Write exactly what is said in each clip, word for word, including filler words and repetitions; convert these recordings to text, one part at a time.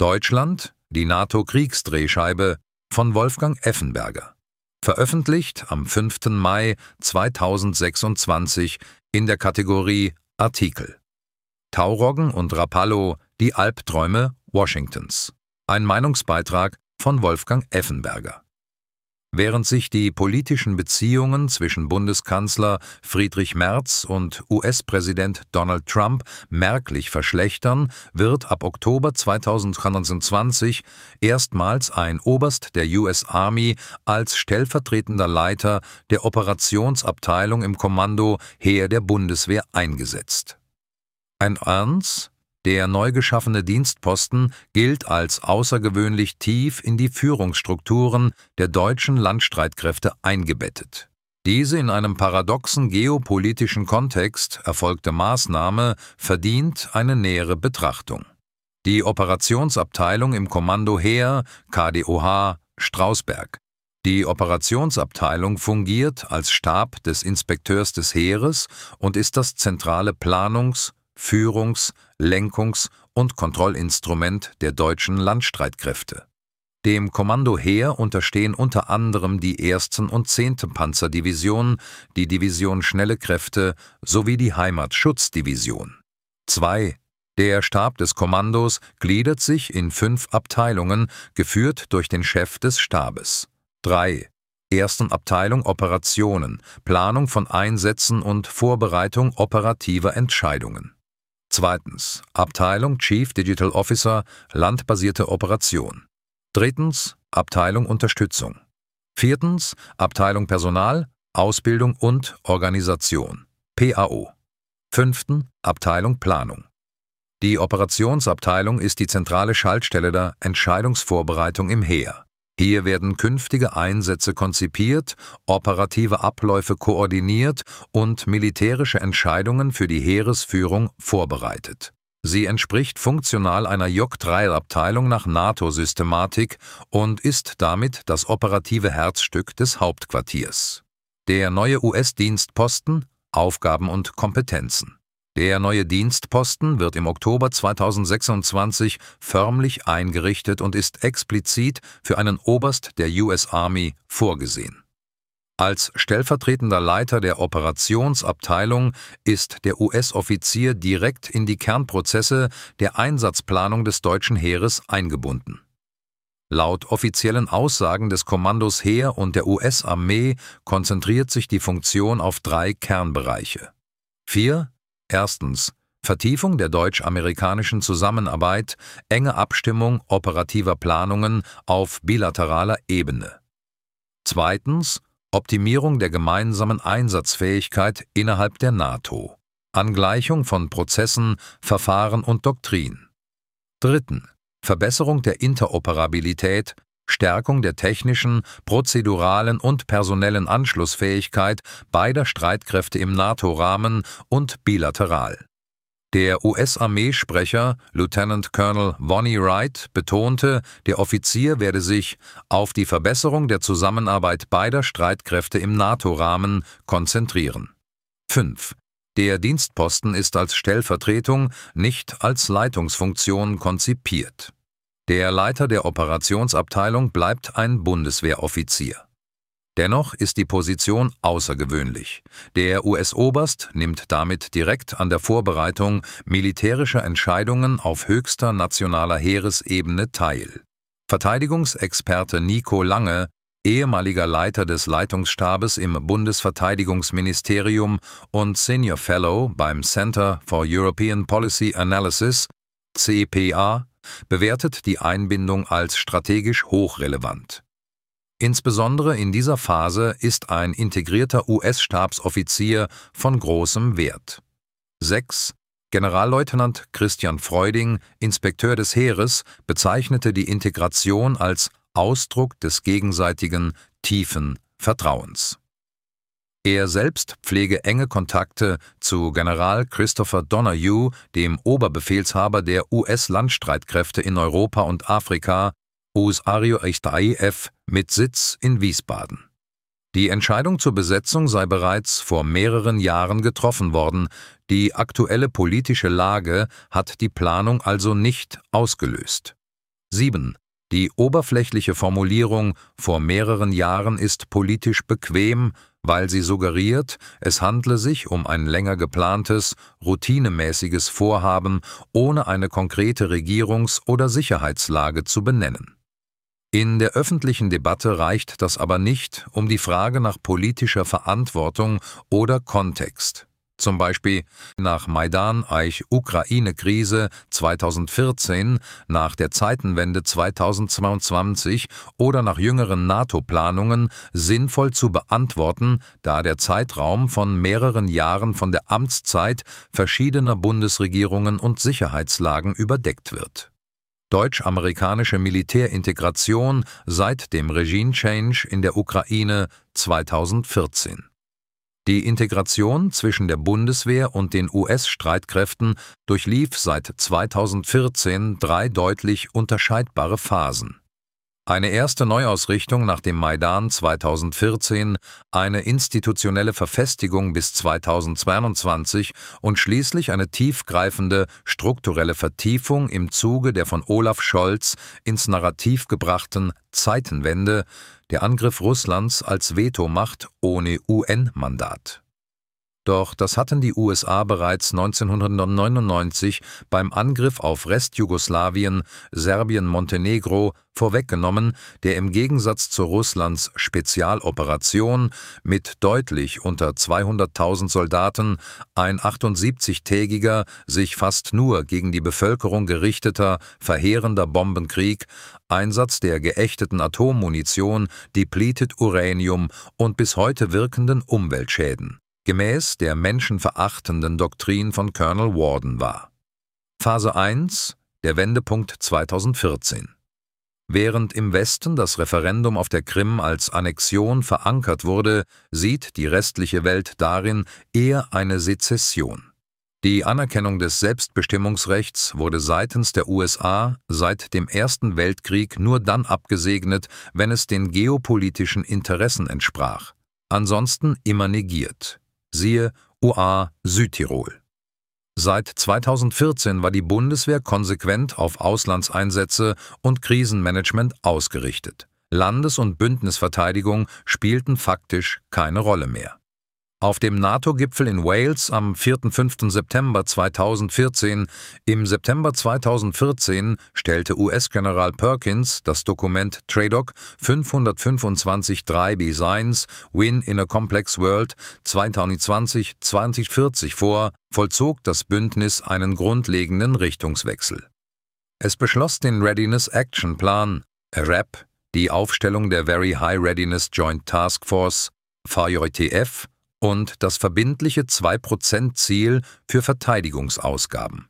Deutschland, die NATO-Kriegsdrehscheibe von Wolfgang Effenberger. Veröffentlicht am fünften Mai zweitausendsechsundzwanzig in der Kategorie Artikel. Tauroggen und Rapallo, die Albträume Washingtons. Ein Meinungsbeitrag von Wolfgang Effenberger. Während sich die politischen Beziehungen zwischen Bundeskanzler Friedrich Merz und U S-Präsident Donald Trump merklich verschlechtern, wird ab Oktober zweitausendzweiundzwanzig erstmals ein Oberst der U S Army als stellvertretender Leiter der Operationsabteilung im Kommando Heer der Bundeswehr eingesetzt. Ein Ernst, der neu geschaffene Dienstposten gilt als außergewöhnlich tief in die Führungsstrukturen der deutschen Landstreitkräfte eingebettet. Diese in einem paradoxen geopolitischen Kontext erfolgte Maßnahme verdient eine nähere Betrachtung. Die Operationsabteilung im Kommando Heer K D O H Strausberg. Die Operationsabteilung fungiert als Stab des Inspekteurs des Heeres und ist das zentrale Planungs-, Führungs-, Lenkungs- und Kontrollinstrument der deutschen Landstreitkräfte. Dem Kommando Heer unterstehen unter anderem die ersten und zehnte Panzerdivision, die Division Schnelle Kräfte sowie die Heimatschutzdivision. zwei. Der Stab des Kommandos gliedert sich in fünf Abteilungen, geführt durch den Chef des Stabes. drei. Ersten Abteilung Operationen, Planung von Einsätzen und Vorbereitung operativer Entscheidungen. Zweitens. Abteilung Chief Digital Officer, landbasierte Operation. Drittens. Abteilung Unterstützung. Viertens. Abteilung Personal, Ausbildung und Organisation, P A O. Fünftens. Abteilung Planung. Die Operationsabteilung ist die zentrale Schaltstelle der Entscheidungsvorbereitung im Heer. Hier werden künftige Einsätze konzipiert, operative Abläufe koordiniert und militärische Entscheidungen für die Heeresführung vorbereitet. Sie entspricht funktional einer J drei Abteilung nach NATO-Systematik und ist damit das operative Herzstück des Hauptquartiers. Der neue U S-Dienstposten, Aufgaben und Kompetenzen. Der neue Dienstposten wird im Oktober zweitausendsechsundzwanzig förmlich eingerichtet und ist explizit für einen Oberst der U S Army vorgesehen. Als stellvertretender Leiter der Operationsabteilung ist der U S-Offizier direkt in die Kernprozesse der Einsatzplanung des deutschen Heeres eingebunden. Laut offiziellen Aussagen des Kommandos Heer und der U S-Armee konzentriert sich die Funktion auf drei Kernbereiche. vier. Erstens. Vertiefung der deutsch-amerikanischen Zusammenarbeit, enge Abstimmung operativer Planungen auf bilateraler Ebene. Zweitens. Optimierung der gemeinsamen Einsatzfähigkeit innerhalb der NATO. Angleichung von Prozessen, Verfahren und Doktrin. Dritten. Verbesserung der Interoperabilität, Stärkung der technischen, prozeduralen und personellen Anschlussfähigkeit beider Streitkräfte im NATO-Rahmen und bilateral. Der U S-Armeesprecher Lieutenant Colonel Vonnie Wright betonte, der Offizier werde sich auf die Verbesserung der Zusammenarbeit beider Streitkräfte im NATO-Rahmen konzentrieren. fünf. Der Dienstposten ist als Stellvertretung, nicht als Leitungsfunktion konzipiert. Der Leiter der Operationsabteilung bleibt ein Bundeswehroffizier. Dennoch ist die Position außergewöhnlich. Der U S-Oberst nimmt damit direkt an der Vorbereitung militärischer Entscheidungen auf höchster nationaler Heeresebene teil. Verteidigungsexperte Nico Lange, ehemaliger Leiter des Leitungsstabes im Bundesverteidigungsministerium und Senior Fellow beim Center for European Policy Analysis, C P A, bewertet die Einbindung als strategisch hochrelevant. Insbesondere in dieser Phase ist ein integrierter U S-Stabsoffizier von großem Wert. sechs. Generalleutnant Christian Freuding, Inspekteur des Heeres, bezeichnete die Integration als Ausdruck des gegenseitigen, tiefen Vertrauens. Er selbst pflege enge Kontakte zu General Christopher Donahue, dem Oberbefehlshaber der U S-Landstreitkräfte in Europa und Afrika, U S A R I O F, mit Sitz in Wiesbaden. Die Entscheidung zur Besetzung sei bereits vor mehreren Jahren getroffen worden, die aktuelle politische Lage hat die Planung also nicht ausgelöst. sieben. Die oberflächliche Formulierung »vor mehreren Jahren« ist politisch bequem, weil sie suggeriert, es handle sich um ein länger geplantes, routinemäßiges Vorhaben, ohne eine konkrete Regierungs- oder Sicherheitslage zu benennen. In der öffentlichen Debatte reicht das aber nicht, um die Frage nach politischer Verantwortung oder Kontext. Zum Beispiel nach Maidan-Ukraine-Krise zweitausendvierzehn, nach der Zeitenwende zweitausendzweiundzwanzig oder nach jüngeren NATO-Planungen sinnvoll zu beantworten, da der Zeitraum von mehreren Jahren von der Amtszeit verschiedener Bundesregierungen und Sicherheitslagen überdeckt wird. Deutsch-amerikanische Militärintegration seit dem Regime-Change in der Ukraine zweitausendvierzehn. Die Integration zwischen der Bundeswehr und den U S-Streitkräften durchlief seit zweitausendvierzehn drei deutlich unterscheidbare Phasen. Eine erste Neuausrichtung nach dem Maidan zweitausendvierzehn, eine institutionelle Verfestigung bis zweitausendzweiundzwanzig und schließlich eine tiefgreifende strukturelle Vertiefung im Zuge der von Olaf Scholz ins Narrativ gebrachten Zeitenwende, der Angriff Russlands als Vetomacht ohne U N-Mandat. Doch das hatten die U S A bereits neunzehnhundertneunundneunzig beim Angriff auf Restjugoslawien, Serbien-Montenegro vorweggenommen, der im Gegensatz zu Russlands Spezialoperation mit deutlich unter zweihunderttausend Soldaten ein achtundsiebzigtägiger, sich fast nur gegen die Bevölkerung gerichteter, verheerender Bombenkrieg, Einsatz der geächteten Atommunition, depleted Uranium und bis heute wirkenden Umweltschäden gemäß der menschenverachtenden Doktrin von Colonel Warden war. Phase eins, der Wendepunkt zweitausendvierzehn. Während im Westen das Referendum auf der Krim als Annexion verankert wurde, sieht die restliche Welt darin eher eine Sezession. Die Anerkennung des Selbstbestimmungsrechts wurde seitens der U S A seit dem Ersten Weltkrieg nur dann abgesegnet, wenn es den geopolitischen Interessen entsprach. Ansonsten immer negiert. Siehe U A Südtirol. Seit zweitausendvierzehn war die Bundeswehr konsequent auf Auslandseinsätze und Krisenmanagement ausgerichtet. Landes- und Bündnisverteidigung spielten faktisch keine Rolle mehr. Auf dem NATO-Gipfel in Wales am vierten und fünften September zweitausendvierzehn, im September zweitausendvierzehn stellte U S-General Perkins das Dokument TRADOC fünfhundertfünfundzwanzig drei Designs Win in a Complex World zweitausendzwanzig bis zweitausendvierzig vor, vollzog das Bündnis einen grundlegenden Richtungswechsel. Es beschloss den Readiness Action Plan, R A P, die Aufstellung der Very High Readiness Joint Task Force, V J T F, und das verbindliche zwei Prozent Ziel für Verteidigungsausgaben.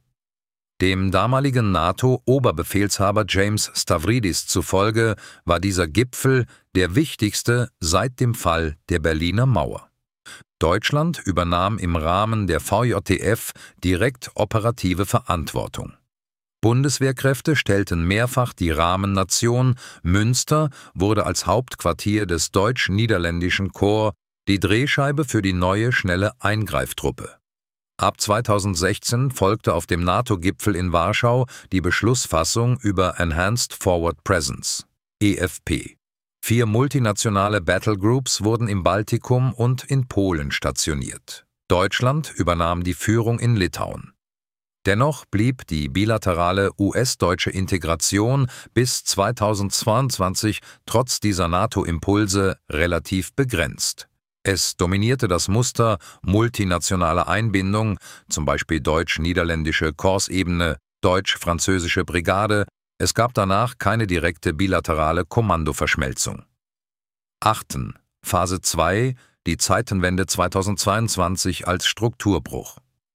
Dem damaligen NATO-Oberbefehlshaber James Stavridis zufolge war dieser Gipfel der wichtigste seit dem Fall der Berliner Mauer. Deutschland übernahm im Rahmen der V J T F direkt operative Verantwortung. Bundeswehrkräfte stellten mehrfach die Rahmennation, Münster wurde als Hauptquartier des deutsch-niederländischen Korps die Drehscheibe für die neue schnelle Eingreiftruppe. Ab zweitausendsechzehn folgte auf dem NATO-Gipfel in Warschau die Beschlussfassung über Enhanced Forward Presence, E F P. Vier multinationale Battlegroups wurden im Baltikum und in Polen stationiert. Deutschland übernahm die Führung in Litauen. Dennoch blieb die bilaterale U S-deutsche Integration bis zweitausendzweiundzwanzig trotz dieser NATO-Impulse relativ begrenzt. Es dominierte das Muster multinationale Einbindung, zum Beispiel deutsch-niederländische Korpsebene, deutsch-französische Brigade. Es gab danach keine direkte bilaterale Kommandoverschmelzung. Achten. Phase zwei, die Zeitenwende zweitausendzweiundzwanzig als Strukturbruch.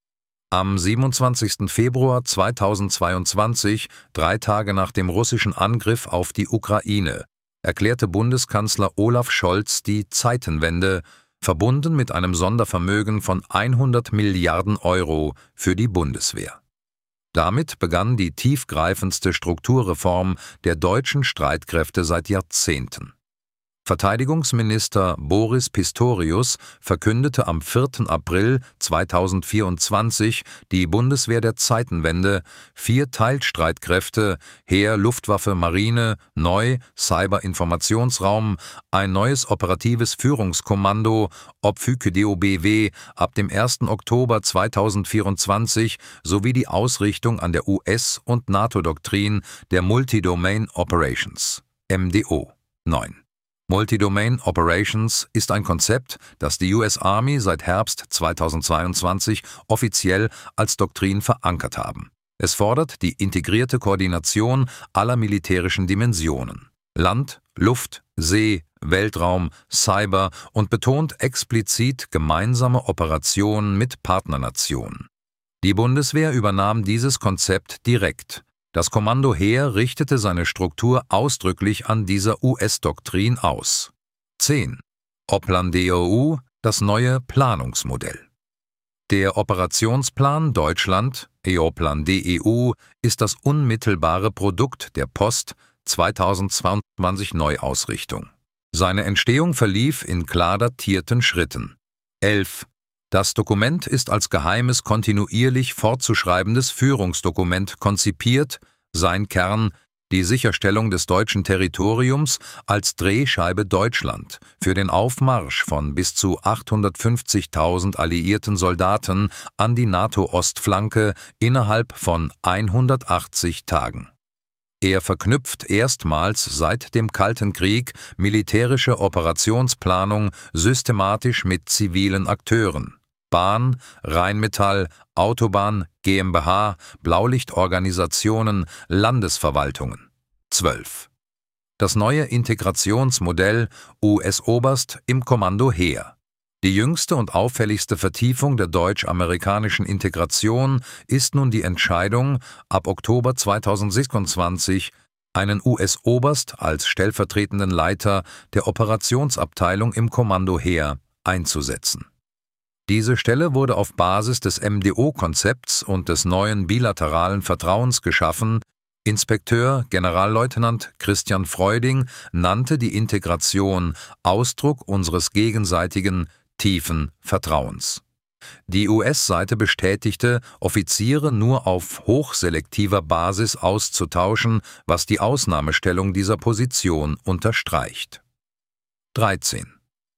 Am siebenundzwanzigsten Februar zweitausendzweiundzwanzig, drei Tage nach dem russischen Angriff auf die Ukraine, erklärte Bundeskanzler Olaf Scholz die Zeitenwende, verbunden mit einem Sondervermögen von hundert Milliarden Euro für die Bundeswehr. Damit begann die tiefgreifendste Strukturreform der deutschen Streitkräfte seit Jahrzehnten. Verteidigungsminister Boris Pistorius verkündete am vierten April zweitausendvierundzwanzig die Bundeswehr der Zeitenwende, vier Teilstreitkräfte, Heer, Luftwaffe, Marine, neu, Cyber-Informationsraum, ein neues operatives Führungskommando, O P F Y K D O B W ab dem ersten Oktober zweitausendvierundzwanzig sowie die Ausrichtung an der U S- und NATO-Doktrin der Multi-Domain Operations, M D O. neun. Multi-Domain Operations ist ein Konzept, das die U S Army seit Herbst zweitausendzweiundzwanzig offiziell als Doktrin verankert haben. Es fordert die integrierte Koordination aller militärischen Dimensionen: Land, Luft, See, Weltraum, Cyber und betont explizit gemeinsame Operationen mit Partnernationen. Die Bundeswehr übernahm dieses Konzept direkt. Das Kommando Heer richtete seine Struktur ausdrücklich an dieser U S-Doktrin aus. zehn. Oplan D O U, das neue Planungsmodell. Der Operationsplan Deutschland, EOPlan D E U, ist das unmittelbare Produkt der Post zweitausendzweiundzwanzig Neuausrichtung. Seine Entstehung verlief in klar datierten Schritten. elf. Das Dokument ist als geheimes, kontinuierlich fortzuschreibendes Führungsdokument konzipiert, sein Kern die Sicherstellung des deutschen Territoriums als Drehscheibe Deutschland für den Aufmarsch von bis zu achthundertfünfzigtausend alliierten Soldaten an die NATO-Ostflanke innerhalb von hundertachtzig Tagen. Er verknüpft erstmals seit dem Kalten Krieg militärische Operationsplanung systematisch mit zivilen Akteuren: Bahn, Rheinmetall, Autobahn, GmbH, Blaulichtorganisationen, Landesverwaltungen. zwölf. Das neue Integrationsmodell U S-Oberst im Kommando Heer. Die jüngste und auffälligste Vertiefung der deutsch-amerikanischen Integration ist nun die Entscheidung, ab Oktober zweitausendsechsundzwanzig einen U S-Oberst als stellvertretenden Leiter der Operationsabteilung im Kommando Heer einzusetzen. Diese Stelle wurde auf Basis des M D O-Konzepts und des neuen bilateralen Vertrauens geschaffen. Inspekteur Generalleutnant Christian Freuding nannte die Integration Ausdruck unseres gegenseitigen, tiefen Vertrauens. Die U S-Seite bestätigte, Offiziere nur auf hochselektiver Basis auszutauschen, was die Ausnahmestellung dieser Position unterstreicht. dreizehn.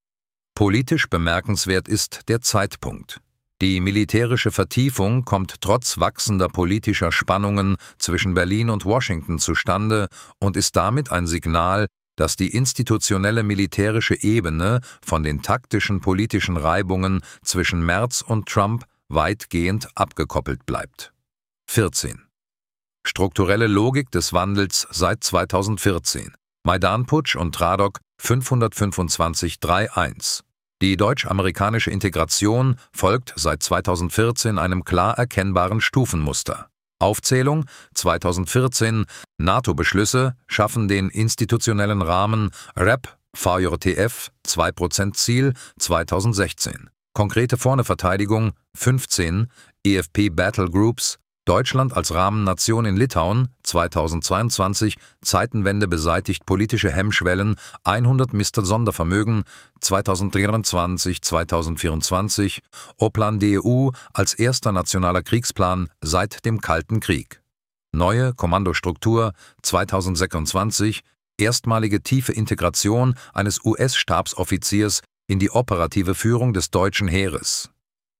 Politisch bemerkenswert ist der Zeitpunkt. Die militärische Vertiefung kommt trotz wachsender politischer Spannungen zwischen Berlin und Washington zustande und ist damit ein Signal, dass die institutionelle militärische Ebene von den taktischen politischen Reibungen zwischen Merz und Trump weitgehend abgekoppelt bleibt. vierzehn. Strukturelle Logik des Wandels seit zweitausendvierzehn. Maidan-Putsch und Tradok fünfhundertfünfundzwanzig Punkt eins. Die deutsch-amerikanische Integration folgt seit zweitausendvierzehn einem klar erkennbaren Stufenmuster. Aufzählung: zweitausendvierzehn NATO-Beschlüsse schaffen den institutionellen Rahmen R A P, V J T F, zwei Prozent Ziel zweitausendsechzehn. Konkrete Vorne-Verteidigung fünfzehn, E F P Battle Groups, Deutschland als Rahmennation in Litauen zweitausendzweiundzwanzig, Zeitenwende beseitigt politische Hemmschwellen, hundert Mister Sondervermögen zweitausenddreiundzwanzig zweitausendvierundzwanzig, Oplan D E U als erster nationaler Kriegsplan seit dem Kalten Krieg. Neue Kommandostruktur zweitausendsechsundzwanzig, erstmalige tiefe Integration eines U S-Stabsoffiziers in die operative Führung des deutschen Heeres.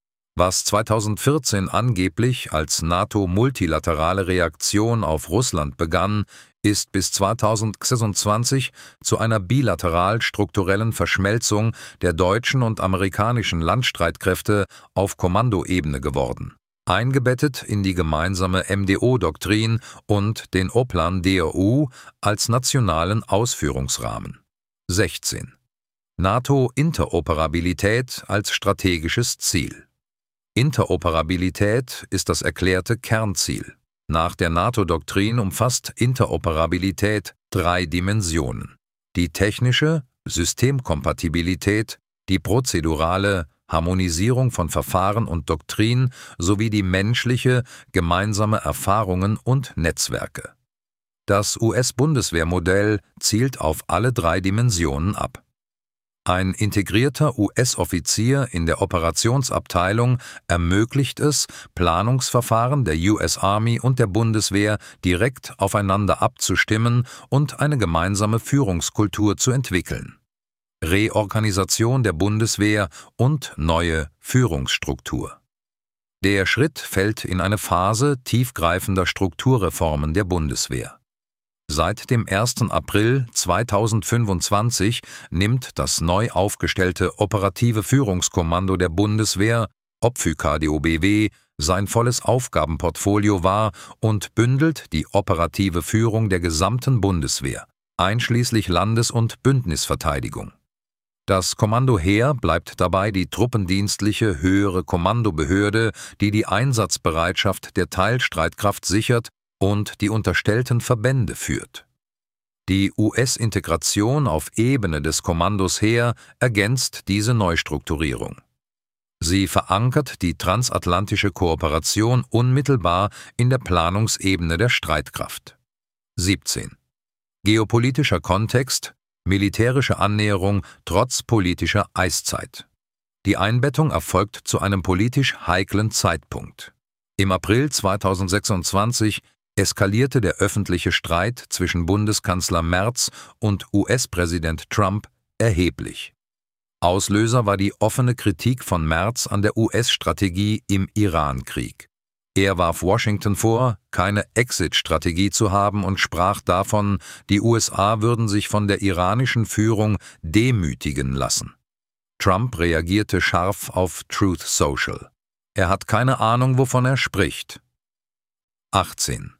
Was zweitausendvierzehn angeblich als NATO-multilaterale Reaktion auf Russland begann, ist bis zweitausendsechsundzwanzig zu einer bilateral strukturellen Verschmelzung der deutschen und amerikanischen Landstreitkräfte auf Kommandoebene geworden, eingebettet in die gemeinsame M D O-Doktrin und den Oplan D O U als nationalen Ausführungsrahmen. sechzehn. NATO-Interoperabilität als strategisches Ziel. Interoperabilität ist das erklärte Kernziel. Nach der NATO-Doktrin umfasst Interoperabilität drei Dimensionen: die technische Systemkompatibilität, die prozedurale Harmonisierung von Verfahren und Doktrin sowie die menschliche gemeinsame Erfahrungen und Netzwerke. Das U S-Bundeswehrmodell zielt auf alle drei Dimensionen ab. Ein integrierter U S-Offizier in der Operationsabteilung ermöglicht es, Planungsverfahren der U S Army und der Bundeswehr direkt aufeinander abzustimmen und eine gemeinsame Führungskultur zu entwickeln. Reorganisation der Bundeswehr und neue Führungsstruktur. Der Schritt fällt in eine Phase tiefgreifender Strukturreformen der Bundeswehr. Seit dem ersten April zweitausendfünfundzwanzig nimmt das neu aufgestellte Operative Führungskommando der Bundeswehr, O P F Ü K D O B W, sein volles Aufgabenportfolio wahr und bündelt die operative Führung der gesamten Bundeswehr, einschließlich Landes- und Bündnisverteidigung. Das Kommando Heer bleibt dabei die truppendienstliche höhere Kommandobehörde, die die Einsatzbereitschaft der Teilstreitkraft sichert und die unterstellten Verbände führt. Die U S-Integration auf Ebene des Kommandos Heer ergänzt diese Neustrukturierung. Sie verankert die transatlantische Kooperation unmittelbar in der Planungsebene der Streitkraft. siebzehn. Geopolitischer Kontext, militärische Annäherung trotz politischer Eiszeit. Die Einbettung erfolgt zu einem politisch heiklen Zeitpunkt. Im April zweitausendsechsundzwanzig eskalierte der öffentliche Streit zwischen Bundeskanzler Merz und U S-Präsident Trump erheblich. Auslöser war die offene Kritik von Merz an der U S-Strategie im Iran-Krieg. Er warf Washington vor, keine Exit-Strategie zu haben und sprach davon, die U S A würden sich von der iranischen Führung demütigen lassen. Trump reagierte scharf auf Truth Social. Er hat keine Ahnung, wovon er spricht. achtzehn.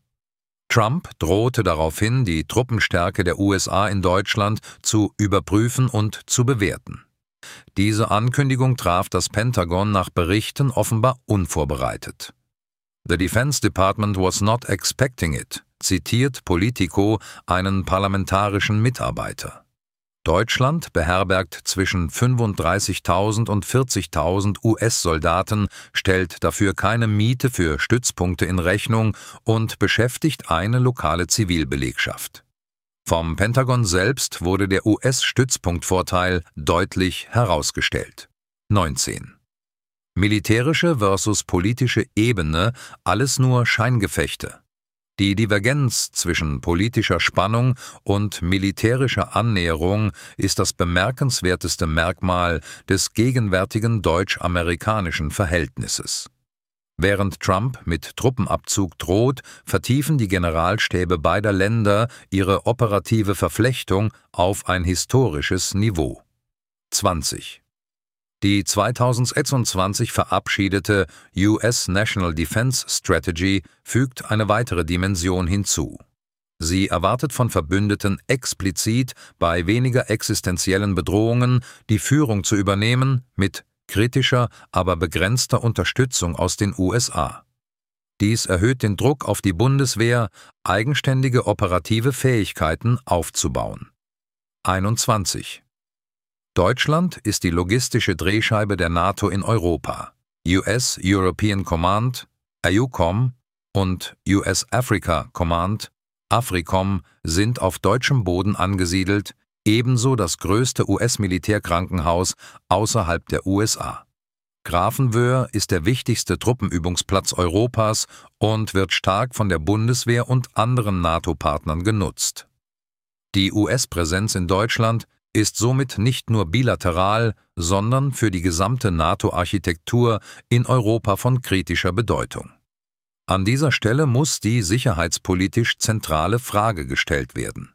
Trump drohte daraufhin, die Truppenstärke der U S A in Deutschland zu überprüfen und zu bewerten. Diese Ankündigung traf das Pentagon nach Berichten offenbar unvorbereitet. The Defense Department was not expecting it, zitiert Politico einen parlamentarischen Mitarbeiter. Deutschland beherbergt zwischen fünfunddreißigtausend und vierzigtausend U S-Soldaten, stellt dafür keine Miete für Stützpunkte in Rechnung und beschäftigt eine lokale Zivilbelegschaft. Vom Pentagon selbst wurde der U S-Stützpunktvorteil deutlich herausgestellt. neunzehn. Militärische versus politische Ebene, alles nur Scheingefechte. Die Divergenz zwischen politischer Spannung und militärischer Annäherung ist das bemerkenswerteste Merkmal des gegenwärtigen deutsch-amerikanischen Verhältnisses. Während Trump mit Truppenabzug droht, vertiefen die Generalstäbe beider Länder ihre operative Verflechtung auf ein historisches Niveau. zwanzig. Die zweitausendsechsundzwanzig verabschiedete U S National Defense Strategy fügt eine weitere Dimension hinzu. Sie erwartet von Verbündeten explizit, bei weniger existenziellen Bedrohungen die Führung zu übernehmen, mit kritischer, aber begrenzter Unterstützung aus den U S A. Dies erhöht den Druck auf die Bundeswehr, eigenständige operative Fähigkeiten aufzubauen. einundzwanzig. Deutschland ist die logistische Drehscheibe der NATO in Europa. U S European Command, EUCOM und U S Africa Command, AFRICOM, sind auf deutschem Boden angesiedelt, ebenso das größte U S-Militärkrankenhaus außerhalb der U S A. Grafenwöhr ist der wichtigste Truppenübungsplatz Europas und wird stark von der Bundeswehr und anderen NATO-Partnern genutzt. Die U S-Präsenz in Deutschland ist somit nicht nur bilateral, sondern für die gesamte NATO-Architektur in Europa von kritischer Bedeutung. An dieser Stelle muss die sicherheitspolitisch zentrale Frage gestellt werden.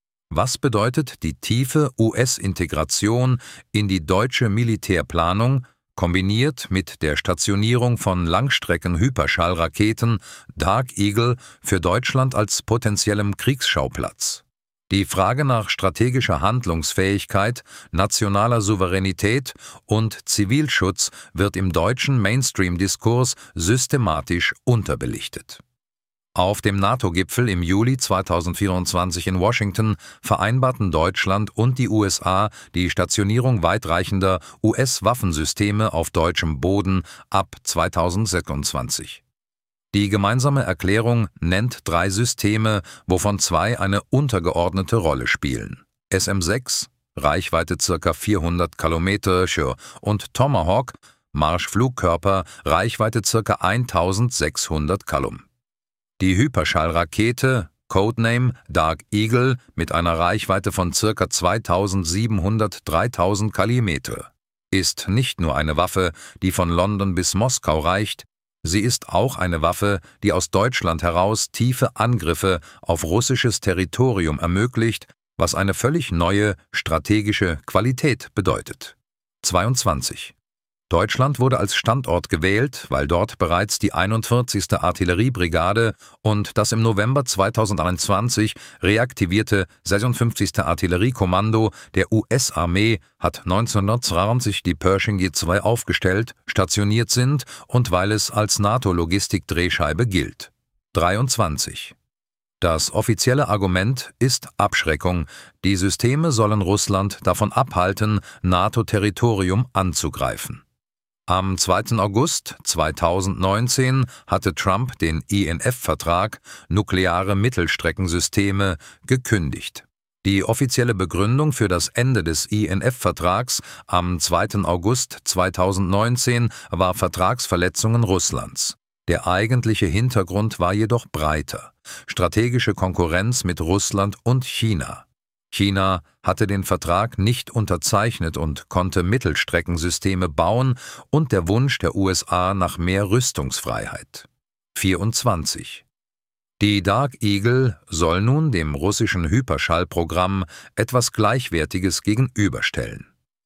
Was bedeutet die tiefe U S-Integration in die deutsche Militärplanung, kombiniert mit der Stationierung von Langstrecken-Hyperschallraketen Dark Eagle für Deutschland als potenziellem Kriegsschauplatz? Die Frage nach strategischer Handlungsfähigkeit, nationaler Souveränität und Zivilschutz wird im deutschen Mainstream-Diskurs systematisch unterbelichtet. Auf dem NATO-Gipfel im Juli zweitausendvierundzwanzig in Washington vereinbarten Deutschland und die U S A die Stationierung weitreichender U S-Waffensysteme auf deutschem Boden ab zweitausendsechsundzwanzig. Die gemeinsame Erklärung nennt drei Systeme, wovon zwei eine untergeordnete Rolle spielen: S M sechs, Reichweite ca. vierhundert Kilometer, und Tomahawk, Marschflugkörper, Reichweite ca. eintausendsechshundert Kilometer. Die Hyperschallrakete, Codename Dark Eagle, mit einer Reichweite von ca. zweitausendsiebenhundert bis dreitausend Kilometer, ist nicht nur eine Waffe, die von London bis Moskau reicht, sie ist auch eine Waffe, die aus Deutschland heraus tiefe Angriffe auf russisches Territorium ermöglicht, was eine völlig neue strategische Qualität bedeutet. zweiundzwanzig. Deutschland wurde als Standort gewählt, weil dort bereits die einundvierzigste Artilleriebrigade und das im November zweitausendeinundzwanzig reaktivierte sechsundfünfzigste Artilleriekommando der U S-Armee hat neunzehnhundertzweiundneunzig die Pershing G zwei aufgestellt, stationiert sind und weil es als NATO-Logistik-Drehscheibe gilt. dreiundzwanzig. Das offizielle Argument ist Abschreckung. Die Systeme sollen Russland davon abhalten, NATO-Territorium anzugreifen. Am zweiten August zweitausendneunzehn hatte Trump den I N F-Vertrag Nukleare Mittelstreckensysteme gekündigt. Die offizielle Begründung für das Ende des I N F-Vertrags am zweiten August zweitausendneunzehn war Vertragsverletzungen Russlands. Der eigentliche Hintergrund war jedoch breiter: strategische Konkurrenz mit Russland und China. China hatte den Vertrag nicht unterzeichnet und konnte Mittelstreckensysteme bauen und der Wunsch der U S A nach mehr Rüstungsfreiheit. vierundzwanzig. Die Dark Eagle soll nun dem russischen Hyperschallprogramm etwas Gleichwertiges gegenüberstellen.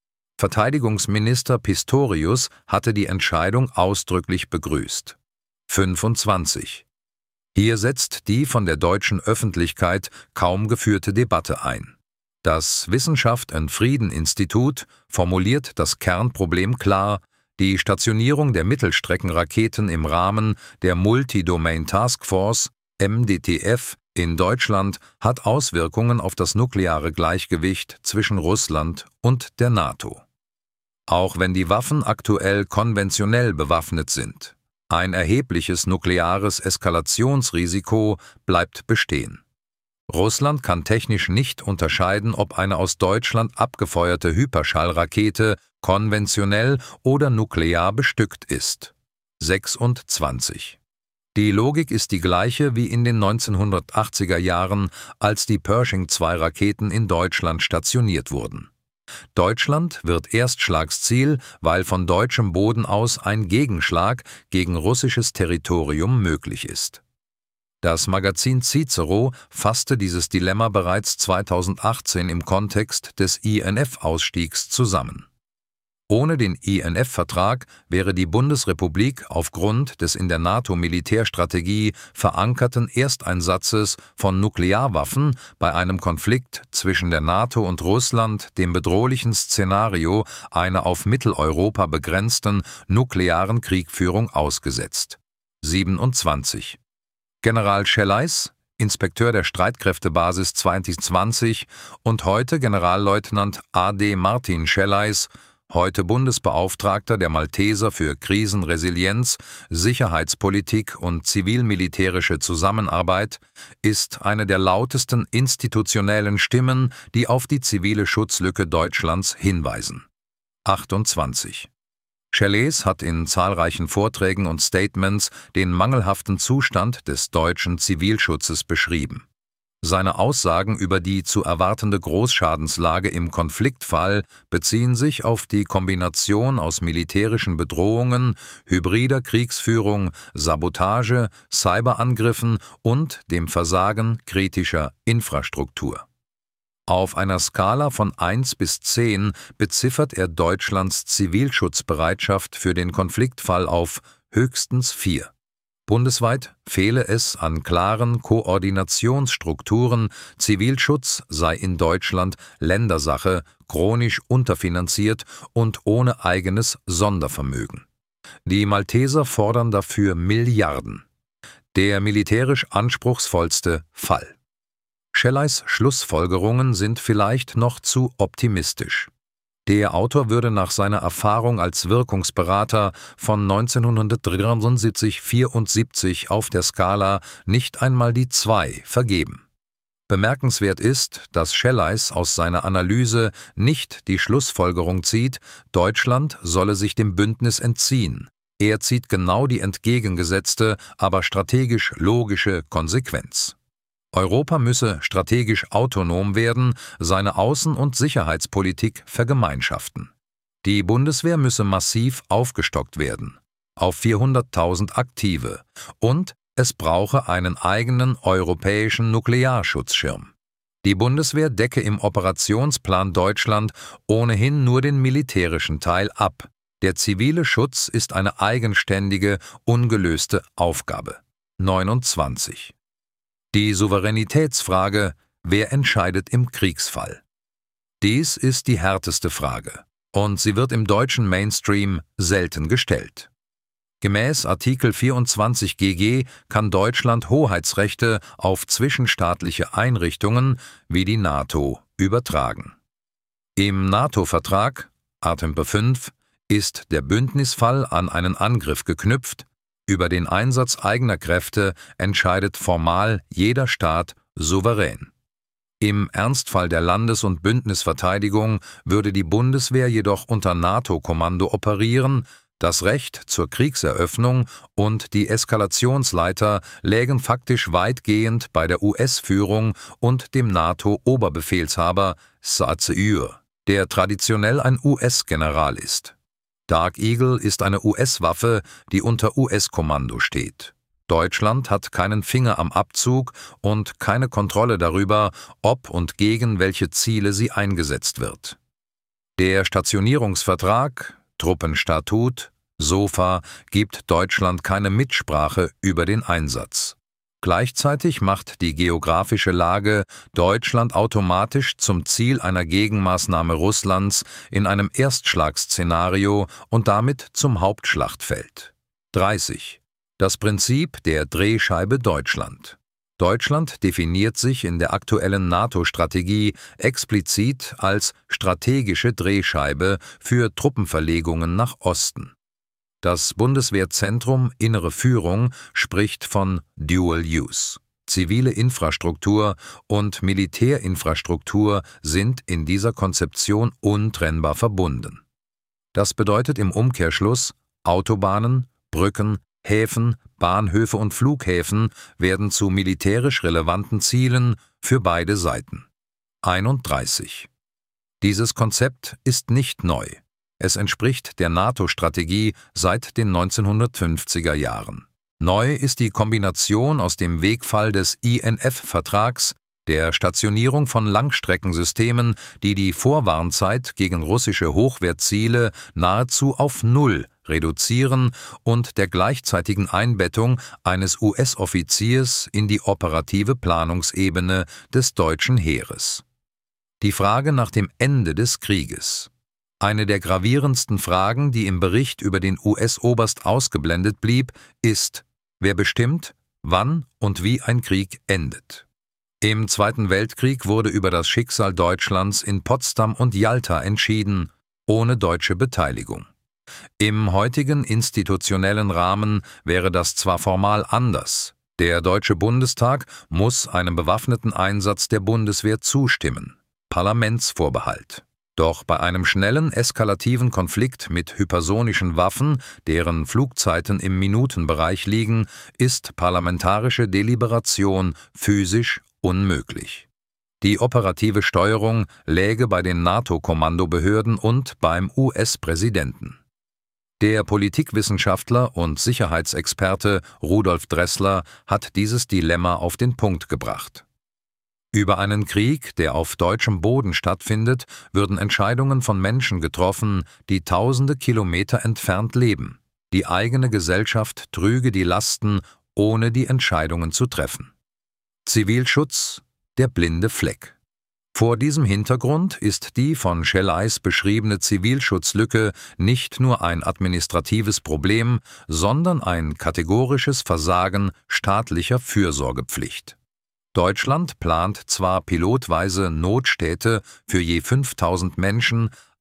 Verteidigungsminister Pistorius hatte die Entscheidung ausdrücklich begrüßt. fünfundzwanzig. Hier setzt die von der deutschen Öffentlichkeit kaum geführte Debatte ein. Das Wissenschaft and Frieden Institut formuliert das Kernproblem klar: Die Stationierung der Mittelstreckenraketen im Rahmen der Multi-Domain Task Force M D T F in Deutschland hat Auswirkungen auf das nukleare Gleichgewicht zwischen Russland und der NATO. Auch wenn die Waffen aktuell konventionell bewaffnet sind, ein erhebliches nukleares Eskalationsrisiko bleibt bestehen. Russland kann technisch nicht unterscheiden, ob eine aus Deutschland abgefeuerte Hyperschallrakete konventionell oder nuklear bestückt ist. sechsundzwanzig. Die Logik ist die gleiche wie in den neunzehnhundertachtziger Jahren, als die Pershing zwei Raketen in Deutschland stationiert wurden. Deutschland wird Erstschlagsziel, weil von deutschem Boden aus ein Gegenschlag gegen russisches Territorium möglich ist. Das Magazin Cicero fasste dieses Dilemma bereits zweitausendachtzehn im Kontext des I N F-Ausstiegs zusammen. Ohne den I N F-Vertrag wäre die Bundesrepublik aufgrund des in der NATO-Militärstrategie verankerten Ersteinsatzes von Nuklearwaffen bei einem Konflikt zwischen der NATO und Russland dem bedrohlichen Szenario einer auf Mitteleuropa begrenzten nuklearen Kriegführung ausgesetzt. siebenundzwanzig. General Schelleis, Inspekteur der Streitkräftebasis zweitausendzwanzig und heute Generalleutnant A D Martin Schelleis, heute Bundesbeauftragter der Malteser für Krisenresilienz, Sicherheitspolitik und zivil-militärische Zusammenarbeit, ist eine der lautesten institutionellen Stimmen, die auf die zivile Schutzlücke Deutschlands hinweisen. achtundzwanzig. Schelleis hat in zahlreichen Vorträgen und Statements den mangelhaften Zustand des deutschen Zivilschutzes beschrieben. Seine Aussagen über die zu erwartende Großschadenslage im Konfliktfall beziehen sich auf die Kombination aus militärischen Bedrohungen, hybrider Kriegsführung, Sabotage, Cyberangriffen und dem Versagen kritischer Infrastruktur. Auf einer Skala von eins bis zehn beziffert er Deutschlands Zivilschutzbereitschaft für den Konfliktfall auf höchstens vier. Bundesweit fehle es an klaren Koordinationsstrukturen, Zivilschutz sei in Deutschland Ländersache, chronisch unterfinanziert und ohne eigenes Sondervermögen. Die Malteser fordern dafür Milliarden. Der militärisch anspruchsvollste Fall. Schelleis Schlussfolgerungen sind vielleicht noch zu optimistisch. Der Autor würde nach seiner Erfahrung als Wirkungsberater von neunzehnhundertdreiundsiebzig bis vierundsiebzig auf der Skala nicht einmal die zwei vergeben. Bemerkenswert ist, dass Schelleis aus seiner Analyse nicht die Schlussfolgerung zieht, Deutschland solle sich dem Bündnis entziehen. Er zieht genau die entgegengesetzte, aber strategisch logische Konsequenz. Europa müsse strategisch autonom werden, seine Außen- und Sicherheitspolitik vergemeinschaften. Die Bundeswehr müsse massiv aufgestockt werden, auf vierhunderttausend Aktive, und es brauche einen eigenen europäischen Nuklearschutzschirm. Die Bundeswehr decke im Operationsplan Deutschland ohnehin nur den militärischen Teil ab. Der zivile Schutz ist eine eigenständige, ungelöste Aufgabe. neunundzwanzig. Die Souveränitätsfrage: Wer entscheidet im Kriegsfall? Dies ist die härteste Frage, und sie wird im deutschen Mainstream selten gestellt. Gemäß Artikel vierundzwanzig G G kann Deutschland Hoheitsrechte auf zwischenstaatliche Einrichtungen wie die NATO übertragen. Im NATO-Vertrag, Artikel fünf, ist der Bündnisfall an einen Angriff geknüpft. Über den Einsatz eigener Kräfte entscheidet formal jeder Staat souverän. Im Ernstfall der Landes- und Bündnisverteidigung würde die Bundeswehr jedoch unter NATO-Kommando operieren. Das Recht zur Kriegseröffnung und die Eskalationsleiter lägen faktisch weitgehend bei der U S-Führung und dem NATO-Oberbefehlshaber S A C E U, der traditionell ein U S-General ist. Dark Eagle ist eine U S-Waffe, die unter U S-Kommando steht. Deutschland hat keinen Finger am Abzug und keine Kontrolle darüber, ob und gegen welche Ziele sie eingesetzt wird. Der Stationierungsvertrag, Truppenstatut, S O F A, gibt Deutschland keine Mitsprache über den Einsatz. Gleichzeitig macht die geografische Lage Deutschland automatisch zum Ziel einer Gegenmaßnahme Russlands in einem Erstschlagsszenario und damit zum Hauptschlachtfeld. dreißig. Das Prinzip der Drehscheibe Deutschland. Deutschland definiert sich in der aktuellen NATO-Strategie explizit als strategische Drehscheibe für Truppenverlegungen nach Osten. Das Bundeswehrzentrum Innere Führung spricht von Dual Use. Zivile Infrastruktur und Militärinfrastruktur sind in dieser Konzeption untrennbar verbunden. Das bedeutet im Umkehrschluss, Autobahnen, Brücken, Häfen, Bahnhöfe und Flughäfen werden zu militärisch relevanten Zielen für beide Seiten. einunddreißig. Dieses Konzept ist nicht neu. Es entspricht der NATO-Strategie seit den neunzehnhundertfünfziger Jahren. Neu ist die Kombination aus dem Wegfall des I N F-Vertrags, der Stationierung von Langstreckensystemen, die die Vorwarnzeit gegen russische Hochwertziele nahezu auf Null reduzieren, und der gleichzeitigen Einbettung eines U S-Offiziers in die operative Planungsebene des deutschen Heeres. Die Frage nach dem Ende des Krieges. Eine der gravierendsten Fragen, die im Bericht über den U S-Oberst ausgeblendet blieb, ist: Wer bestimmt, wann und wie ein Krieg endet? Im Zweiten Weltkrieg wurde über das Schicksal Deutschlands in Potsdam und Jalta entschieden, ohne deutsche Beteiligung. Im heutigen institutionellen Rahmen wäre das zwar formal anders. Der Deutsche Bundestag muss einem bewaffneten Einsatz der Bundeswehr zustimmen. Parlamentsvorbehalt. Doch bei einem schnellen, eskalativen Konflikt mit hypersonischen Waffen, deren Flugzeiten im Minutenbereich liegen, ist parlamentarische Deliberation physisch unmöglich. Die operative Steuerung läge bei den NATO-Kommandobehörden und beim U S-Präsidenten. Der Politikwissenschaftler und Sicherheitsexperte Rudolf Dressler hat dieses Dilemma auf den Punkt gebracht. Über einen Krieg, der auf deutschem Boden stattfindet, würden Entscheidungen von Menschen getroffen, die tausende Kilometer entfernt leben. Die eigene Gesellschaft trüge die Lasten, ohne die Entscheidungen zu treffen. Zivilschutz, der blinde Fleck. Vor diesem Hintergrund ist die von Schelleis beschriebene Zivilschutzlücke nicht nur ein administratives Problem, sondern ein kategorisches Versagen staatlicher Fürsorgepflicht. Deutschland plant zwar pilotweise Notstädte für je fünftausend Menschen,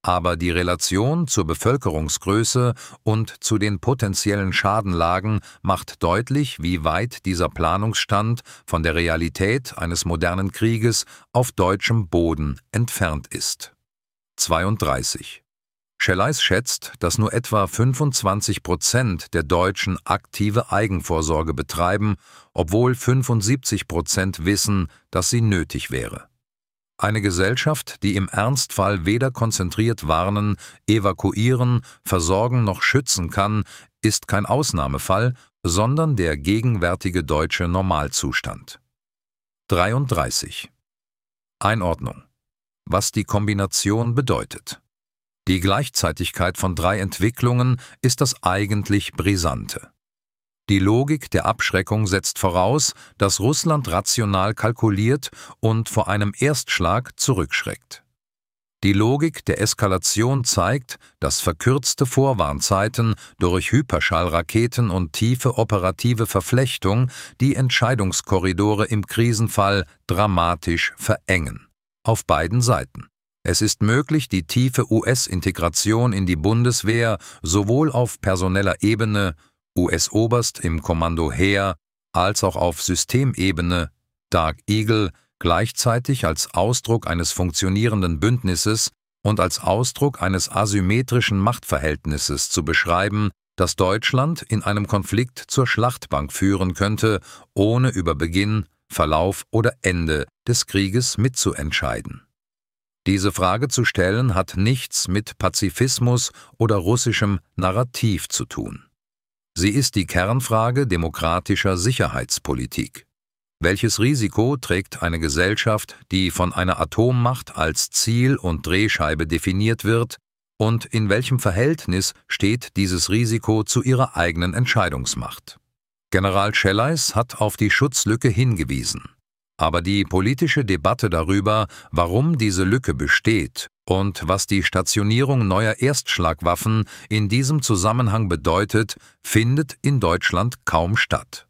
Aber die Relation zur Bevölkerungsgröße und zu den potenziellen Schadenlagen macht deutlich, wie weit dieser Planungsstand von der Realität eines modernen Krieges auf deutschem Boden entfernt ist. zweiunddreißig. Schelleis schätzt, dass nur etwa fünfundzwanzig Prozent der Deutschen aktive Eigenvorsorge betreiben, obwohl fünfundsiebzig Prozent wissen, dass sie nötig wäre. Eine Gesellschaft, die im Ernstfall weder konzentriert warnen, evakuieren, versorgen noch schützen kann, ist kein Ausnahmefall, sondern der gegenwärtige deutsche Normalzustand. dreiunddreißig. Einordnung. Was die Kombination bedeutet. Die Gleichzeitigkeit von drei Entwicklungen ist das eigentlich Brisante. Die Logik der Abschreckung setzt voraus, dass Russland rational kalkuliert und vor einem Erstschlag zurückschreckt. Die Logik der Eskalation zeigt, dass verkürzte Vorwarnzeiten durch Hyperschallraketen und tiefe operative Verflechtung die Entscheidungskorridore im Krisenfall dramatisch verengen. Auf beiden Seiten. Es ist möglich, die tiefe U S-Integration in die Bundeswehr sowohl auf personeller Ebene, U S-Oberst im Kommando Heer, als auch auf Systemebene, Dark Eagle, gleichzeitig als Ausdruck eines funktionierenden Bündnisses und als Ausdruck eines asymmetrischen Machtverhältnisses zu beschreiben, das Deutschland in einem Konflikt zur Schlachtbank führen könnte, ohne über Beginn, Verlauf oder Ende des Krieges mitzuentscheiden. Diese Frage zu stellen hat nichts mit Pazifismus oder russischem Narrativ zu tun. Sie ist die Kernfrage demokratischer Sicherheitspolitik. Welches Risiko trägt eine Gesellschaft, die von einer Atommacht als Ziel und Drehscheibe definiert wird, und in welchem Verhältnis steht dieses Risiko zu ihrer eigenen Entscheidungsmacht? General Schelleis hat auf die Schutzlücke hingewiesen. Aber die politische Debatte darüber, warum diese Lücke besteht und was die Stationierung neuer Erstschlagwaffen in diesem Zusammenhang bedeutet, findet in Deutschland kaum statt.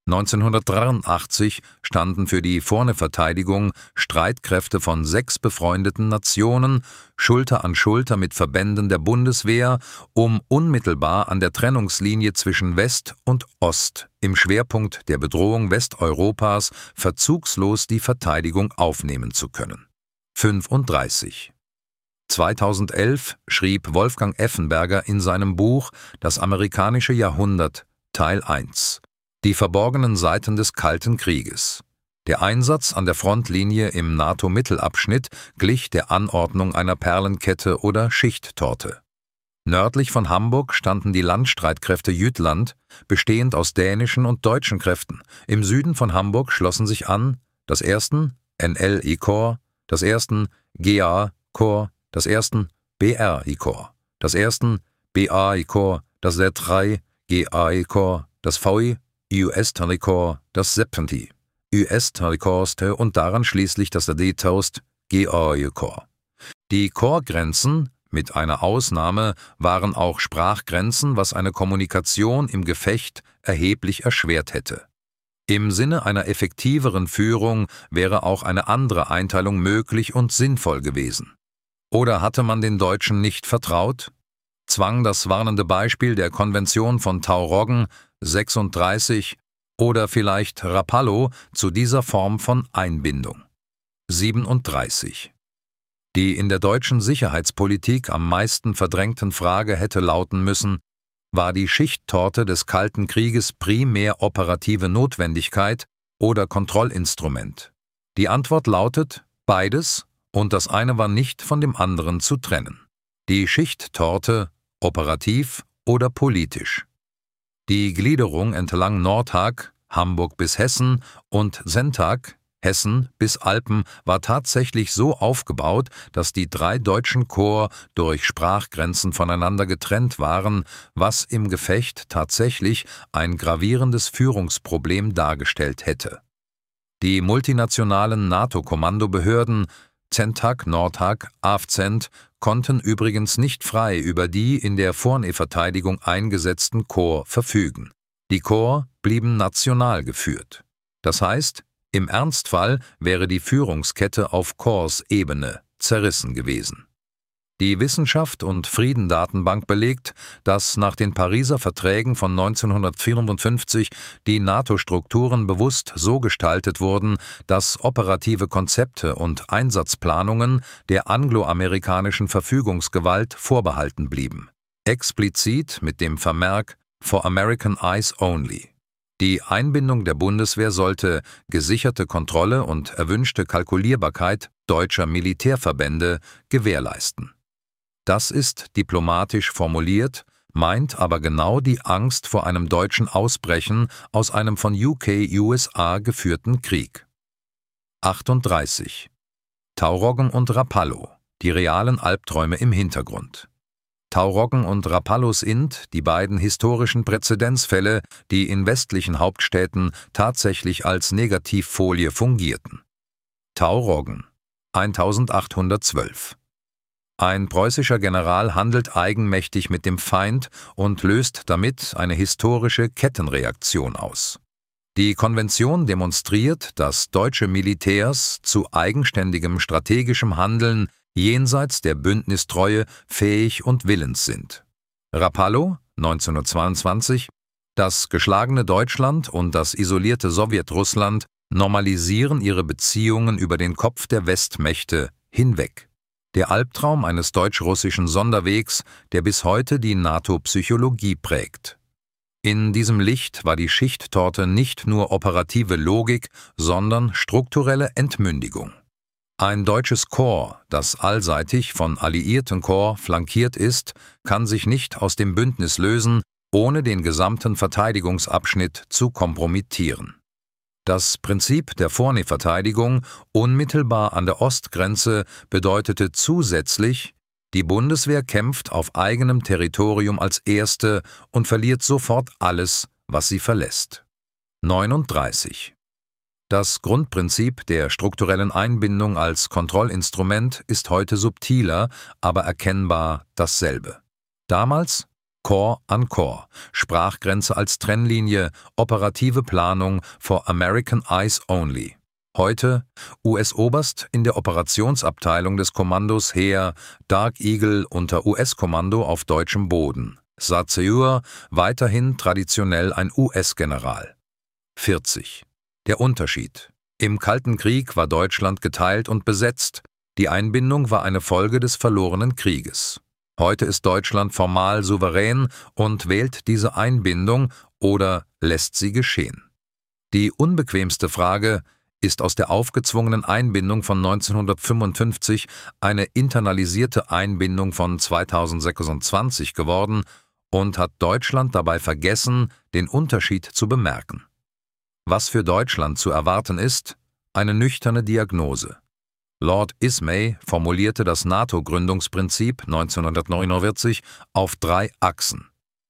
neunzehnhundertdreiundachtzig standen für die Vorne-Verteidigung Streitkräfte von sechs befreundeten Nationen Schulter an Schulter mit Verbänden der Bundeswehr, um unmittelbar an der Trennungslinie zwischen West und Ost im Schwerpunkt der Bedrohung Westeuropas verzugslos die Verteidigung aufnehmen zu können. fünfunddreißig. zweitausendelf schrieb Wolfgang Effenberger in seinem Buch Das amerikanische Jahrhundert, Teil eins. Die verborgenen Seiten des Kalten Krieges. Der Einsatz an der Frontlinie im NATO-Mittelabschnitt glich der Anordnung einer Perlenkette oder Schichttorte. Nördlich von Hamburg standen die Landstreitkräfte Jütland, bestehend aus dänischen und deutschen Kräften. Im Süden von Hamburg schlossen sich an das ersten N L I-Korps, das ersten G A-Korps, das ersten B R I-Korps, das ersten B A I-Korps, das Z drei G A I-Korps, das V I, U S-Army Corps, das siebzehnte U S-Army Corps und daran schließlich das D-Toast G A I-Korps. Die Korpsgrenzen, mit einer Ausnahme, waren auch Sprachgrenzen, was eine Kommunikation im Gefecht erheblich erschwert hätte. Im Sinne einer effektiveren Führung wäre auch eine andere Einteilung möglich und sinnvoll gewesen. Oder hatte man den Deutschen nicht vertraut? Zwang das warnende Beispiel der Konvention von Tauroggen sechsunddreißig oder vielleicht Rapallo zu dieser Form von Einbindung. siebenunddreißig. Die in der deutschen Sicherheitspolitik am meisten verdrängten Frage hätte lauten müssen: War die Schichttorte des Kalten Krieges primär operative Notwendigkeit oder Kontrollinstrument? Die Antwort lautet: beides, und das eine war nicht von dem anderen zu trennen. Die Schichttorte operativ oder politisch. Die Gliederung entlang Nordhag, Hamburg bis Hessen, und Sentag, Hessen bis Alpen, war tatsächlich so aufgebaut, dass die drei deutschen Korps durch Sprachgrenzen voneinander getrennt waren, was im Gefecht tatsächlich ein gravierendes Führungsproblem dargestellt hätte. Die multinationalen NATO-Kommandobehörden Zentag, Nordhag, Avcent konnten übrigens nicht frei über die in der Vorne-Verteidigung eingesetzten Korps verfügen. Die Korps blieben national geführt. Das heißt, im Ernstfall wäre die Führungskette auf Korpsebene zerrissen gewesen. Die Wissenschaft und Friedendatenbank belegt, dass nach den Pariser Verträgen von neunzehnhundertvierundfünfzig die NATO-Strukturen bewusst so gestaltet wurden, dass operative Konzepte und Einsatzplanungen der angloamerikanischen Verfügungsgewalt vorbehalten blieben. Explizit mit dem Vermerk „For American Eyes Only“. Die Einbindung der Bundeswehr sollte gesicherte Kontrolle und erwünschte Kalkulierbarkeit deutscher Militärverbände gewährleisten. Das ist diplomatisch formuliert, meint aber genau die Angst vor einem deutschen Ausbrechen aus einem von U K U S A geführten Krieg. achtunddreißig. Tauroggen und Rapallo, die realen Albträume im Hintergrund. Tauroggen und Rapallos Int, die beiden historischen Präzedenzfälle, die in westlichen Hauptstädten tatsächlich als Negativfolie fungierten. Tauroggen eintausendachthundertzwölf. Ein preußischer General handelt eigenmächtig mit dem Feind und löst damit eine historische Kettenreaktion aus. Die Konvention demonstriert, dass deutsche Militärs zu eigenständigem strategischem Handeln jenseits der Bündnistreue fähig und willens sind. Rapallo, neunzehnhundertzweiundzwanzig, das geschlagene Deutschland und das isolierte Sowjetrussland normalisieren ihre Beziehungen über den Kopf der Westmächte hinweg. Der Albtraum eines deutsch-russischen Sonderwegs, der bis heute die NATO-Psychologie prägt. In diesem Licht war die Schichttorte nicht nur operative Logik, sondern strukturelle Entmündigung. Ein deutsches Korps, das allseitig von alliierten Korps flankiert ist, kann sich nicht aus dem Bündnis lösen, ohne den gesamten Verteidigungsabschnitt zu kompromittieren. Das Prinzip der Vornehverteidigung unmittelbar an der Ostgrenze bedeutete zusätzlich, die Bundeswehr kämpft auf eigenem Territorium als erste und verliert sofort alles, was sie verlässt. neununddreißig. Das Grundprinzip der strukturellen Einbindung als Kontrollinstrument ist heute subtiler, aber erkennbar dasselbe. Damals Korps an Korps, Sprachgrenze als Trennlinie, operative Planung for American Eyes Only. Heute U S-Oberst in der Operationsabteilung des Kommandos Heer, Dark Eagle unter U S-Kommando auf deutschem Boden. Satseur weiterhin traditionell ein U S-General. vierzig. Der Unterschied. Im Kalten Krieg war Deutschland geteilt und besetzt. Die Einbindung war eine Folge des verlorenen Krieges. Heute ist Deutschland formal souverän und wählt diese Einbindung oder lässt sie geschehen. Die unbequemste Frage: Ist aus der aufgezwungenen Einbindung von neunzehnhundertfünfundfünfzig eine internalisierte Einbindung von zweitausendsechsundzwanzig geworden und hat Deutschland dabei vergessen, den Unterschied zu bemerken? Was für Deutschland zu erwarten ist? Eine nüchterne Diagnose. Lord Ismay formulierte das NATO-Gründungsprinzip neunzehnhundertneunundvierzig auf drei Achsen.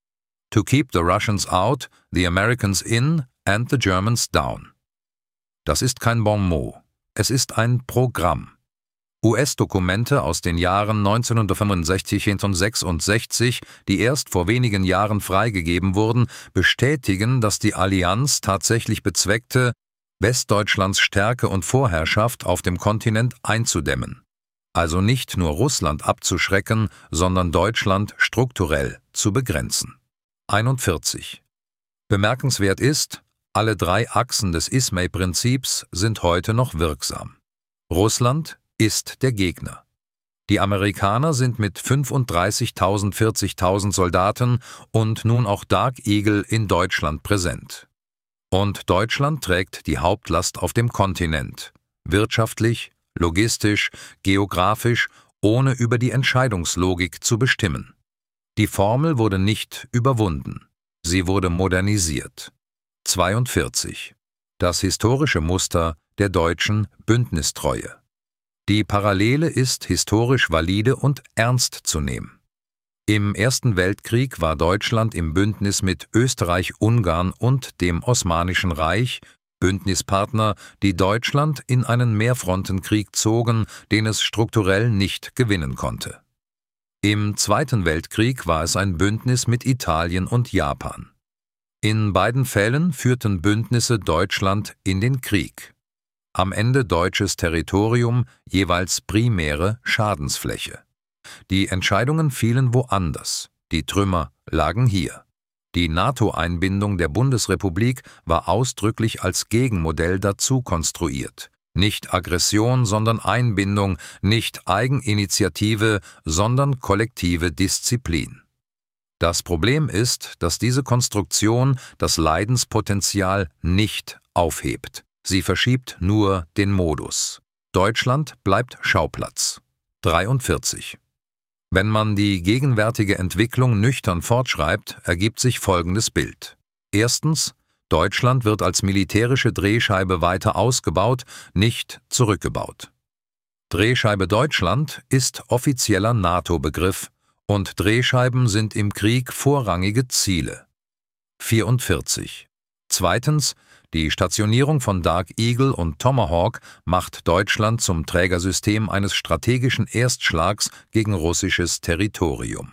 To keep the Russians out, the Americans in and the Germans down. Das ist kein Bonmot, es ist ein Programm. U S-Dokumente aus den Jahren neunzehnhundertfünfundsechzig und sechsundsechzig, die erst vor wenigen Jahren freigegeben wurden, bestätigen, dass die Allianz tatsächlich bezweckte, Westdeutschlands Stärke und Vorherrschaft auf dem Kontinent einzudämmen. Also nicht nur Russland abzuschrecken, sondern Deutschland strukturell zu begrenzen. einundvierzig. Bemerkenswert ist, alle drei Achsen des Ismay-Prinzips sind heute noch wirksam. Russland ist der Gegner. Die Amerikaner sind mit fünfunddreißigtausend, vierzigtausend Soldaten und nun auch Dark Eagle in Deutschland präsent. Und Deutschland trägt die Hauptlast auf dem Kontinent, wirtschaftlich, logistisch, geografisch, ohne über die Entscheidungslogik zu bestimmen. Die Formel wurde nicht überwunden, sie wurde modernisiert. zweiundvierzig. Das historische Muster der deutschen Bündnistreue. Die Parallele ist historisch valide und ernst zu nehmen. Im Ersten Weltkrieg war Deutschland im Bündnis mit Österreich-Ungarn und dem Osmanischen Reich, Bündnispartner, die Deutschland in einen Mehrfrontenkrieg zogen, den es strukturell nicht gewinnen konnte. Im Zweiten Weltkrieg war es ein Bündnis mit Italien und Japan. In beiden Fällen führten Bündnisse Deutschland in den Krieg. Am Ende deutsches Territorium, jeweils primäre Schadensfläche. Die Entscheidungen fielen woanders, die Trümmer lagen hier. Die NATO-Einbindung der Bundesrepublik war ausdrücklich als Gegenmodell dazu konstruiert. Nicht Aggression, sondern Einbindung, nicht Eigeninitiative, sondern kollektive Disziplin. Das Problem ist, dass diese Konstruktion das Leidenspotenzial nicht aufhebt. Sie verschiebt nur den Modus. Deutschland bleibt Schauplatz. dreiundvierzig. Wenn man die gegenwärtige Entwicklung nüchtern fortschreibt, ergibt sich folgendes Bild. Erstens: Deutschland wird als militärische Drehscheibe weiter ausgebaut, nicht zurückgebaut. Drehscheibe Deutschland ist offizieller NATO-Begriff und Drehscheiben sind im Krieg vorrangige Ziele. vierundvierzig. Zweitens: Die Stationierung von Dark Eagle und Tomahawk macht Deutschland zum Trägersystem eines strategischen Erstschlags gegen russisches Territorium.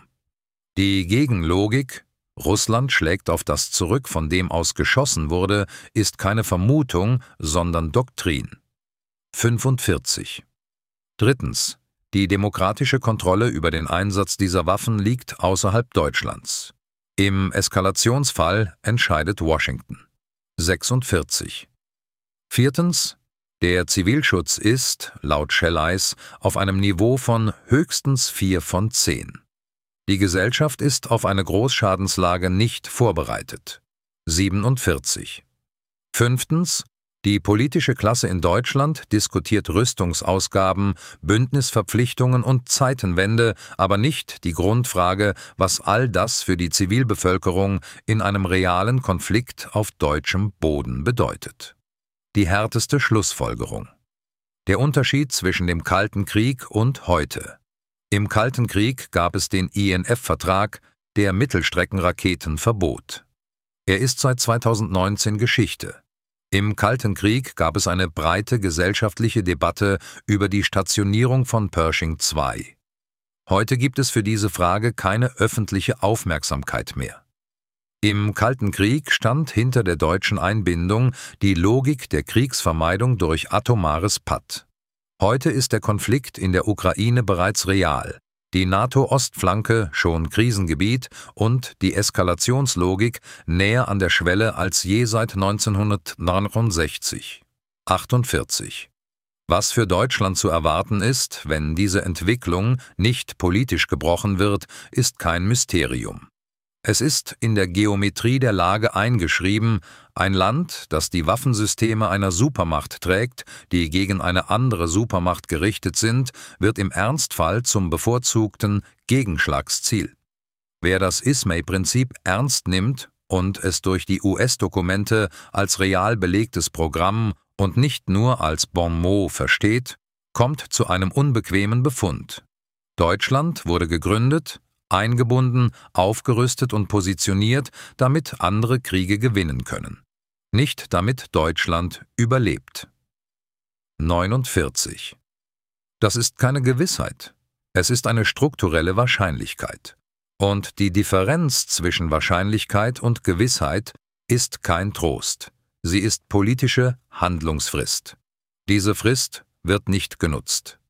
Die Gegenlogik, Russland schlägt auf das zurück, von dem aus geschossen wurde, ist keine Vermutung, sondern Doktrin. fünfundvierzig. Drittens: Die demokratische Kontrolle über den Einsatz dieser Waffen liegt außerhalb Deutschlands. Im Eskalationsfall entscheidet Washington. sechsundvierzig. Viertens: Der Zivilschutz ist, laut Schelleis, auf einem Niveau von höchstens vier von zehn. Die Gesellschaft ist auf eine Großschadenslage nicht vorbereitet. siebenundvierzig. Fünftens: Die politische Klasse in Deutschland diskutiert Rüstungsausgaben, Bündnisverpflichtungen und Zeitenwende, aber nicht die Grundfrage, was all das für die Zivilbevölkerung in einem realen Konflikt auf deutschem Boden bedeutet. Die härteste Schlussfolgerung: Der Unterschied zwischen dem Kalten Krieg und heute. Im Kalten Krieg gab es den I N F-Vertrag, der Mittelstreckenraketen verbot. Er ist seit zweitausendneunzehn Geschichte. Im Kalten Krieg gab es eine breite gesellschaftliche Debatte über die Stationierung von Pershing zwei. Heute gibt es für diese Frage keine öffentliche Aufmerksamkeit mehr. Im Kalten Krieg stand hinter der deutschen Einbindung die Logik der Kriegsvermeidung durch atomares Patt. Heute ist der Konflikt in der Ukraine bereits real, die NATO-Ostflanke schon Krisengebiet und die Eskalationslogik näher an der Schwelle als je seit neunzehnhundertneunundsechzig. achtundvierzig. Was für Deutschland zu erwarten ist, wenn diese Entwicklung nicht politisch gebrochen wird, ist kein Mysterium. Es ist in der Geometrie der Lage eingeschrieben: Ein Land, das die Waffensysteme einer Supermacht trägt, die gegen eine andere Supermacht gerichtet sind, wird im Ernstfall zum bevorzugten Gegenschlagsziel. Wer das Ismay-Prinzip ernst nimmt und es durch die U S-Dokumente als real belegtes Programm und nicht nur als Bon mot versteht, kommt zu einem unbequemen Befund. Deutschland wurde gegründet, eingebunden, aufgerüstet und positioniert, damit andere Kriege gewinnen können. Nicht damit Deutschland überlebt. neunundvierzig. Das ist keine Gewissheit. Es ist eine strukturelle Wahrscheinlichkeit. Und die Differenz zwischen Wahrscheinlichkeit und Gewissheit ist kein Trost. Sie ist politische Handlungsfrist. Diese Frist wird nicht genutzt.